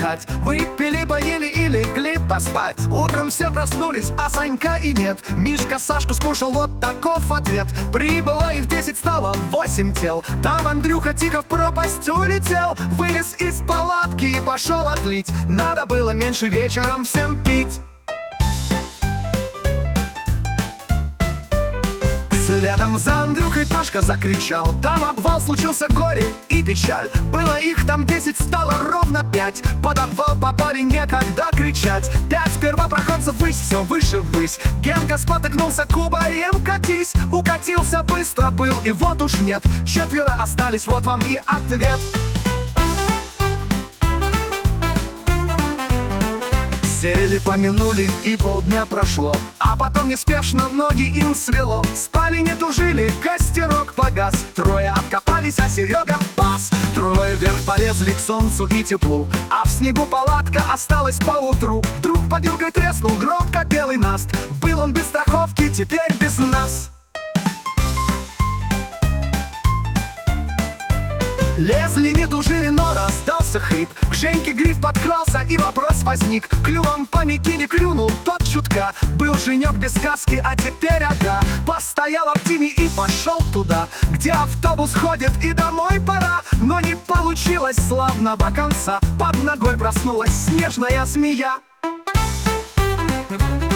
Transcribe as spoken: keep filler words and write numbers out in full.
отдыхать. Выпили, поели и легли поспать. Утром все проснулись, а Санька и нет. Мишка Сашку скушал, вот таков ответ. Прибыло их десять, стало восемь тел. Там Андрюха тихо в пропасть улетел. Вылез из палатки и пошел отлить. Надо было меньше вечером всем пить. Следом за Андрюхой Пашка закричал. Там обвал, случился горе и печаль. Было их там десять, стало ровно пять. Под обвал попали, некогда кричать. Пять первопроходцев ввысь, все выше ввысь. Генка спотыкнулся, кубарем катись. Укатился, быстро был, и вот уж нет. Четверо остались, вот вам и ответ. Сели, помянули, и полдня прошло. А потом неспешно ноги им свело. Спали, не тужили, костерок погас. Трое откопались, а Серега пас. Трое вверх полезли к солнцу и теплу. А в снегу палатка осталась поутру. Вдруг под югой треснул громко белый наст. Был он без страховки, теперь без нас. Лезли, не тужили, но раздался хрип. К Женьке Гриф подкрался, и вопрос возник. Клювом по мекине клюнул тот чутка. Был Женек без сказки, а теперь ага. Постоял в тени и пошел туда, где автобус ходит и домой пора. Но не получилось славного конца. Под ногой проснулась снежная змея.